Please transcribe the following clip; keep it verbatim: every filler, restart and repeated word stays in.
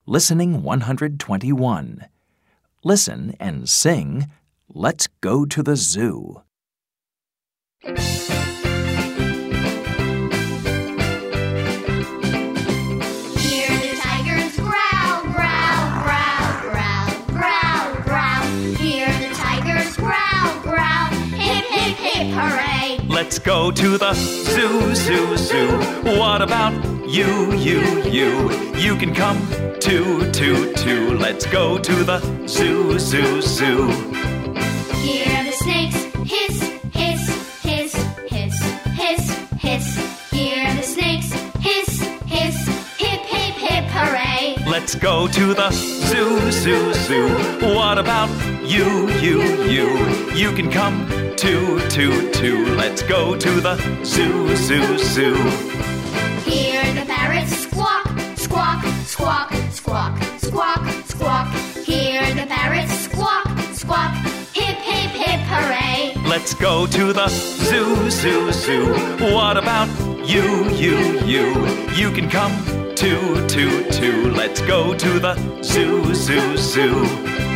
Listening one hundred twenty-one. Listen and sing, "Let's Go to the Zoo." Hear the tigers growl, growl, growl, growl, growl, growl. Hear the tigers growl, growl, hip, hip, hip, hooray. Let's go to the zoo, zoo, zoo. What about you, you, you? You can come too, too, too. Let's go to the zoo, zoo, zoo. Hear the snakes hiss, hiss, hiss, hiss, hiss, hiss. Hear the snakes hiss, hiss, hip, hip, hip, hooray. Let's go to the zoo, zoo, zoo. What about you, you, you? You can come too, too, too. Let's go to the zoo, zoo, zoo. Hear the parrots squawk, squawk, squawk, squawk, squawk, squawk. Hear the parrots squawk, squawk, hip, hip, hip, hooray. Let's go to the zoo, zoo, zoo. What about you, you, you? You can come too, too, too. Let's go to the zoo, zoo, zoo.